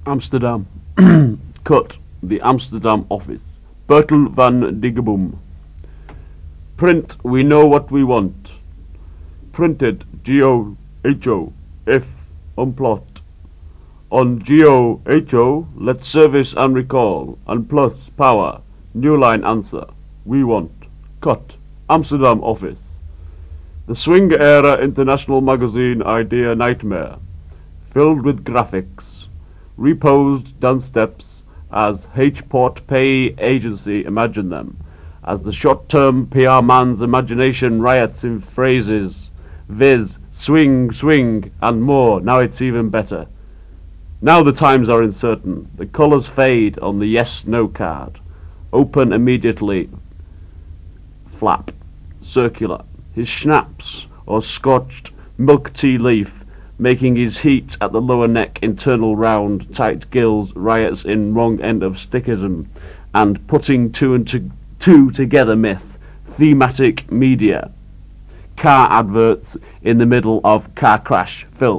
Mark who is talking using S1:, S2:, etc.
S1: Amsterdam. Cut. The Amsterdam office. Bertel van Digeboom. Print. We know what we want. Printed. GOHO. If. Unplot. On GOHO, let's service and recall. And plus power. New line answer. We want. Cut. Amsterdam office. The Swing Era International Magazine Idea Nightmare. Filled with graphics. Reposed dance steps as H-Port Pay Agency imagined them. As the short-term PR man's imagination riots in phrases. Viz. Swing, swing, and more. Now it's even better. Now the times are uncertain. The colours fade on the yes-no card. Open immediately. Flap. Circular. His schnapps, or scorched milk tea leaf, making his heat at the lower neck, internal round, tight gills, riots in wrong end of stickism, and putting two and two together myth, thematic media. Car adverts in the middle of car crash film.